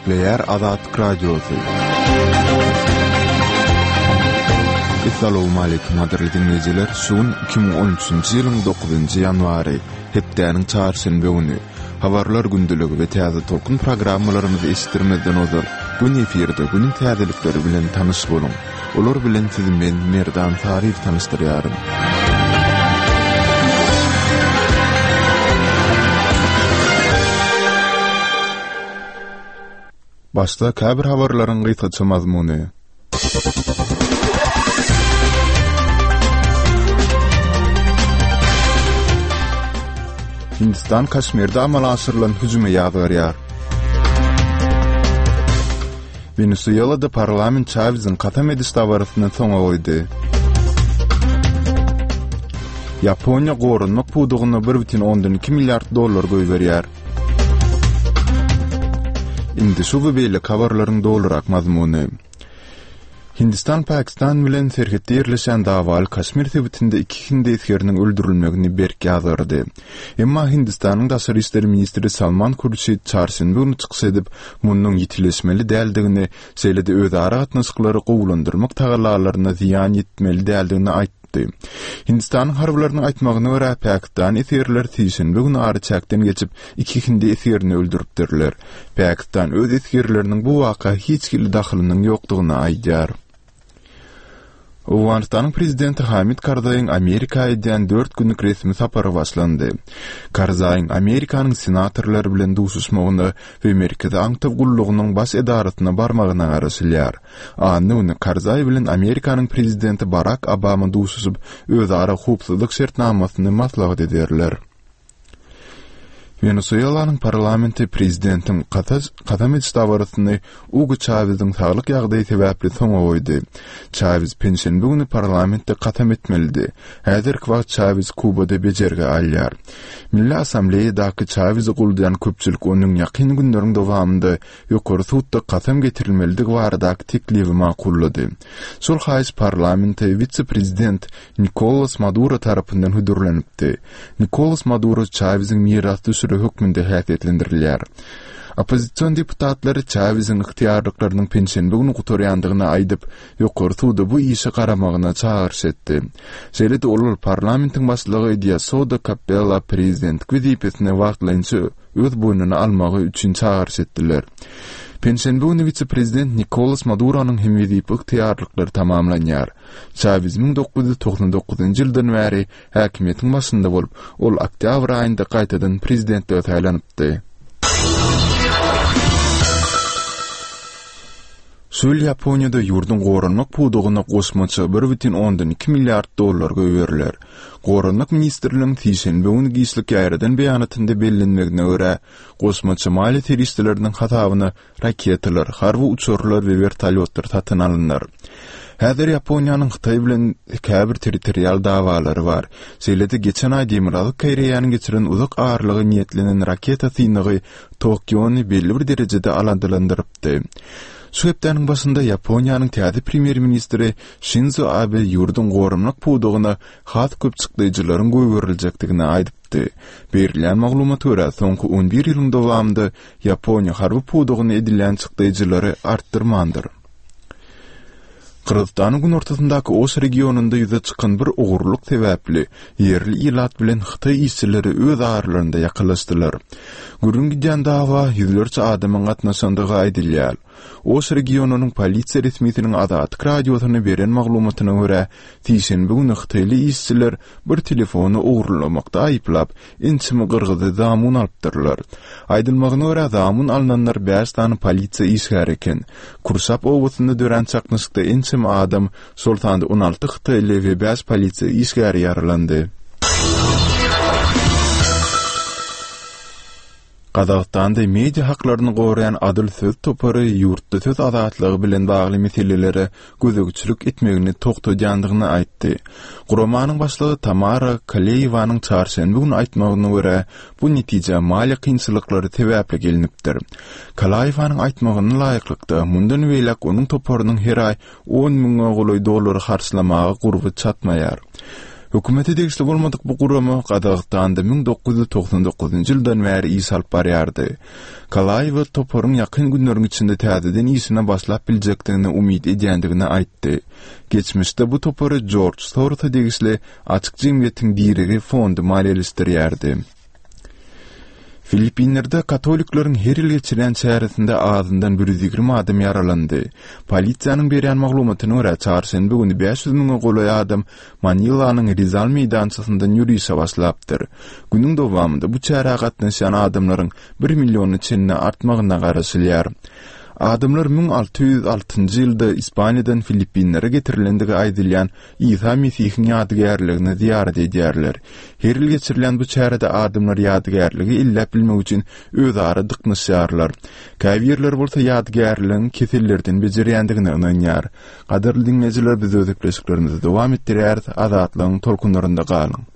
Nükleer Azatlyk Radiosu. Assalamu alaykum adyr dinleyijiler. Şuň 2013-nji ýylyň 9-njy ýanwary hepdeniň çarşamba güni habarlar gündüligi we täze tolkun programmalarymyzy eşitdirmeden ozar. Bu eferde günün täzelikleri bilen tanyş bolun. Olar bilen sizi men Merdan Tarif tanıştyrýarym. Başta käbir habarlaryň gysgaça mazmuny. Hindistan Kaşmirde amal aşyrylan hüjüme ýadyr. Venezuela'da parlament Chavez'in katam ediş davaryny soňa goýdy. Yaponiya gorunmak pudugyna 1,2 milliard dollar goýberýär. Indi şu beýle habarlaryň dolarak mazmuny. Hindistan Pakistan bilen serhetde ýerleşen dawaly Kaşmir sebitinde 2 hindi eskeriniň öldürilmegini berkýärdi. Emma Hindistanyň daşary işler ministri Salman Khurshid çarşamba güni çykyş edip, munyň ýitileşmeli däldigini, şeýle-de özara gatnaşyklary gowulandyrmak tagalalaryna ziýan ýetmeli däldigini aýtdy. Hindistanyň harbylarynyň aýtmagyna görä Pakistan eskerler täşenbe güni arçakdan geçip 2 hindi eskerini öldüripdirler. Pakistan öz eskerleriniň bu waka hiç kili dahylynyň ýokdugyny aýdýar. Awganistanyň prezidenti Hamid Karzaýyň Amerikaga eden 4 günlük resmi sapary başlandy. Karzaýyň Amerikanyň senatorlary bilen duşuşmagyny we Merkezi aňtyp gullugynyň baş edaratyna barmagyna garaşylýar. Anyny Karzaý bilen Amerikanyň prezidenti Barack Obama duşuşyp özara hukuklyk şertnamasyny maslahat ederler. Venezuela'nın parlamenti prezidentin katam ediş davaryny Hugo Chavez'in saglyk ýagdaýy sebäpli soňa goýdy. Chavez pensiýany güni parlamentde katam etmelidi. Häzirki wagt Chavez Kubada bejerge alýar. Milli Assambleýadaky Chavez'i guldayan köpçülik onuň ýakyn günleriň dowamında ýokary sudda katam getirilmeligi baradaky teklibi makullady. Şol haýys parlamenti vice-prezident Nicolas Maduro tarapyndan hüdürlenipdi. Nicolas Maduro Chavez'in mirasçy hükmünde häsiýetlendirilýär. Opozisiýon deputatlary Chavez'in yktyýarlyklarynyň pensiýany güni gutarýandygyny aýdyp, ýokary suda bu işi garamagyna çağırış etdi. Şeýle-de olar parlamentiň başlygy Diosdado Cabello prezident wezipesine wagtlança öz boýnuna almagy üçin çağırış etdiler. Pensiýany güni vice-prezident Nicolas Maduronyň hem wezip yktyýarlyklary tamamlanýar. Chavez 1999-njy ýyldan bäri häkimetiň başynda bolup, ol oktyabr aýynda gaýtadan prezidentligiä taýlandypdy. Şol Ýaponiýada ýurdun gorunmak pudugyna goşmaça 1,2 milliard dollar goýberler. Gorunmak ministrliginiň täşenbe güni giýişlik ýaýradan beýanatynda bellenmegine görä, goşmaça mali teristleriniň hatabyny raketalar, harby uçurlar we vertolyotlar satyn alynlar. Häzir Ýaponiýanyň Hytaý bilen käbir territorial dawalary bar. Şeýle-de geçen aý Demirallyk Koreýanyň geçiren uzak ağırlygy niýetlenen raketa synygy Tokiony belli bir derejede alandyrypdy. Şu hepdeniň başynda Ýaponiýanyň täze premier ministri Shinzo Abe ýurdun gorumlyk pudugyna hat köpçükleýijilerin goýberiljakdygyny aýdypdy. Berilýän maglumaty görä soňky 11 ýylyň dowamında Ýaponiýa harby pudugyny edilen çykleýijilary artdyrmandyr. Kırgızstanyň gün ortasyndaky Oş regionunda ýüze çykan bir ogurluk sebäpli yerli ilat bilen Hytaý işçileri öz arlarynda ýakalaşdylar. Gürün gidýän dawa ýüzlerçe adamyň gatnaşandygy aýdylýar. Oş regionunyň polisiýa resmiýetiniň Azatlyk radiosyna beren maglumatyna görä, täşenbe güni Hytaýly işçiler bir telefony ogurlamakda aýyplap, inçimi Kırgızda zamun alypdyrlar. Aýdylmagyna görä, zamun alynanlar 5 tany polisiýa işgär eken. Kursap obasynda dören çaknysykda inçimi adam Sultanda 16 Hytaýly we 5 polisiýa işgär ýaralandy. Gazagstanda media haklaryny gorayan Adyl söz topary ýurtda söz azatlygy bilen bagly meselelere gözegçilik etmegini toktaýandygyny aýtdy. Guramanyň başlygy Tamara Kaleyevanyň çarşamba güni aýtmagyna görä, bu netije mali kynçylyklary sebäpli gelinipdir. Kaleyevanyň aýtmagyna laýyklykda mundan welak onuň toparynyň her aý 10 000 $10,000 harçlamagy gurby çatmaýar. Hökümeti degisli bolmadyk bu gurama gadagtanda 1999-njy ýyldan bäri iş alyp barýardy. Kalaýew Toporun ýakyn günleriň içinde täzeden işine başlap biljekdigine umyd edýändigini aýtdy. Geçmişde bu Topory George Soros degisli açyk jemgyýetiň diregi fondy maliýeleşdirýärdi. Filipinlerde Katoliklaryň her ýyl geçiren çäresinde azyndan 120 adam yaralandy. Polisiýanyň berýän maglumatyna görä çarşembe güni 500 000 golaý adam Manilanyň Rizal meýdançysyndan ýürüýüşe başlapdyr. Günüň dowamında bu çäre gatnaşan adamlaryň 1 milliony çenine artmagyna garaşylýar. Adamlar 1606-njy ýylda Ispaniýadan Filipinlere getirilendigi aýdylýan İsa Mesihiň ýadygärligini ziyaret edýärler. Her ýyl geçirilen bu çärede adamlar ýadygärligi illep bilmek üçin özara dyknyşýarlar. Käbirler bolsa ýadygärligiň kesillerden bejerýändigine ynanýar. Gaderli dinleyijiler, biz özekleşiklerimizi dowam etdirýär, azatlygyň tolkunlarynda galyň.